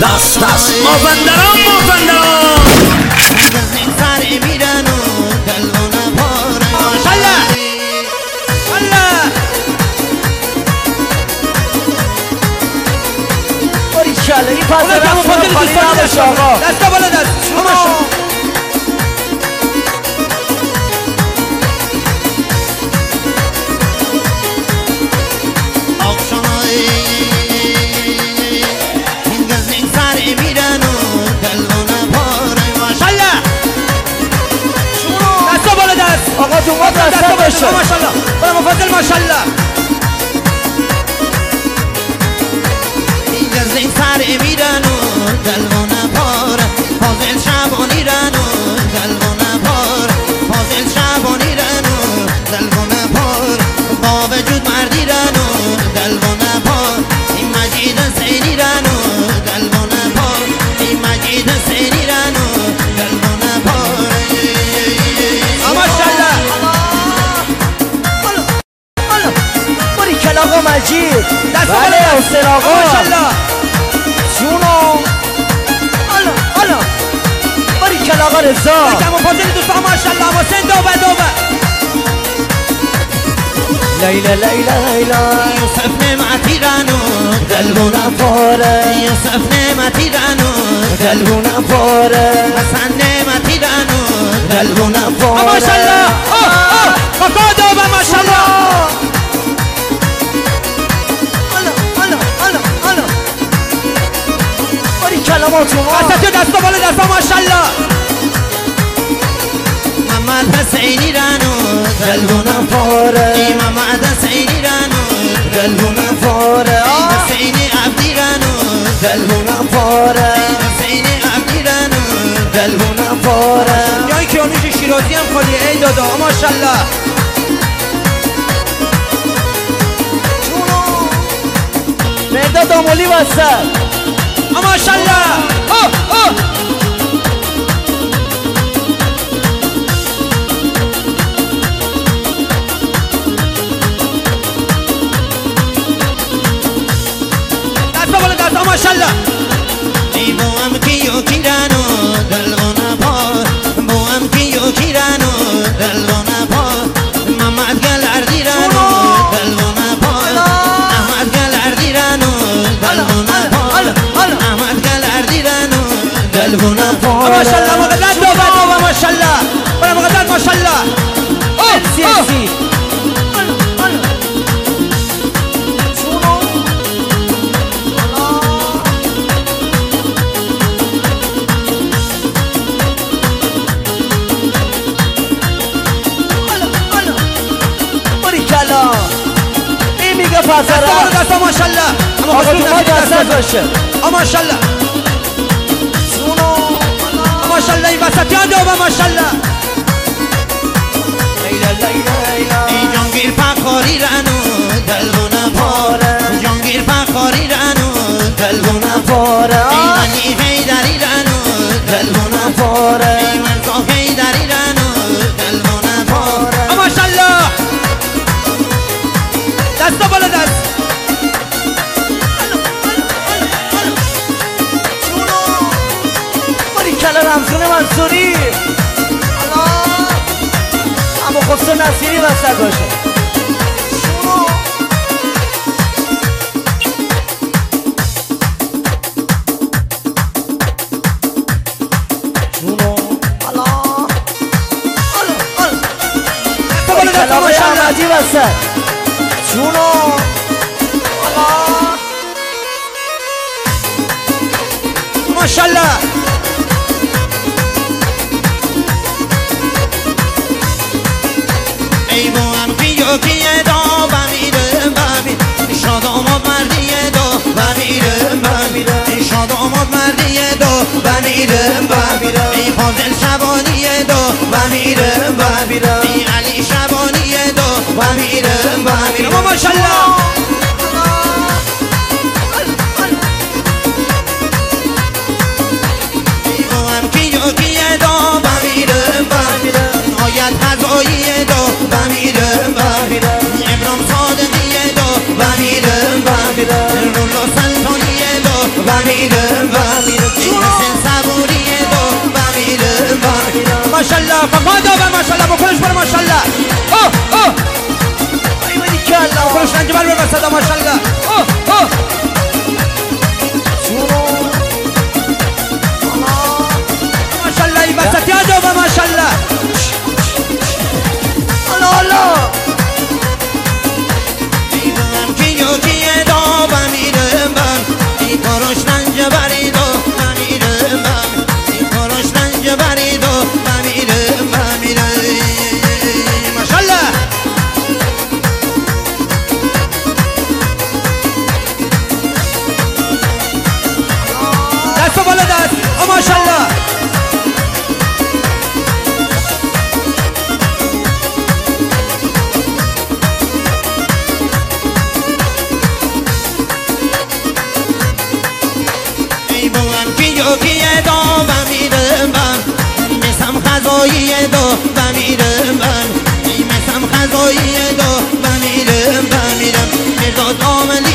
دست مازندران باریکلا این پس رفت خالی نباشه آقا دستا بالا دست آقا دومات دستا باشه ماشاءالله برای مفضل ماشاءالله این گزین سر میرن و دلوانه پار فاضل شبانی رن و دلوانه پار فاضل شبانی رن و دلوانه پار با وجود مردی رن و دلوانه پار این مجید سینی رن و دلوانه پار این مجید سینی رن و دلوانه پار ماشاءالله باریکلا آقا مجید بله حسین آقا ماشاءالله جونو حالا باریکلا آقا رضا کم و فاضل دوستان ماشاءالله حسین دوبه لیلا یوسف نعمتی رنو دلونا پاره یوسف نعمتی رنو دلونا پاره حسن نعمتی رنو دلونا پاره ماشاءالله کاکا دوبه ماشاءالله باریکلاماتون دستا بالا دستا ماشاءالله محمد حسینی رنو دلونا پاره محمد حسینی رنو دلونا پاره حسینی عبدی رنو دلونا پاره حسینی عبدی رنو دلونا پاره جای کیانوش شیرازی هم خالی ای دادا ماشاءالله مرداد دامولی وسط ماشاءالله دستا بالا دستا ماشاءالله ای بو هم کیو کیرانو دلوانه پار بو هم کیو کیرانو دلوانه پار محمد گل اردی رانو دلوانه پار احمد گل اردی رانو دلوانه پار احمد گل اردی رانو دلوانه پار ماشاءالله مقدر دوبه ماشاءالله برای مقدر ماشاءالله سیسی این میگه پسره دستا ماشاءالله آقا تو ما دستت باشه ماشاءالله ماشاءالله این وسط یا دوبه ماشاءالله ای جانگیر فخاری رانو دلوانه پار جانگیر فخاری رانو دلوانه پاره ای غنی حیدری رانو دلوانه پاره ای مرزا حیدری رانو دلوانه پار ماشاءالله دستا بالا دست باریکلا رمزون منصوری اما خسرو نصیری وسط باشه باریکلا آقای احمدی وسط جونو ماشاءالله ای بو هم کیو کیه دا بمیره شاد آماد مردیه دا بمیره شاد آماد مردیه دا بمیره ای فاضل شبانیه دا بمیره ای علی شبانیه دا بمیره ماشاءالله ای بو هم کیو کیه دا بمیره آیت هزاییه دا بمیره ابرام صادقیه دا بمیره رولو سلطانیه دا بمیره پاپا دو ماشاءالله بکنش برو ماشاءالله بکنش رنج بر بر صدا ماشاءالله ماشاءالله این وسطی ها دو ماشاءالله الله دیدم که یکی دو بمیرم من این کارش رنج بری دو بمیرم من این کارش رنج بری دو بمیرم ماشاءالله دست بالا دست ماشاءالله یکی دو بمیرم من مثل خزایی دو بمیرم من مثل خزایی دو بمیرم میرداد آملی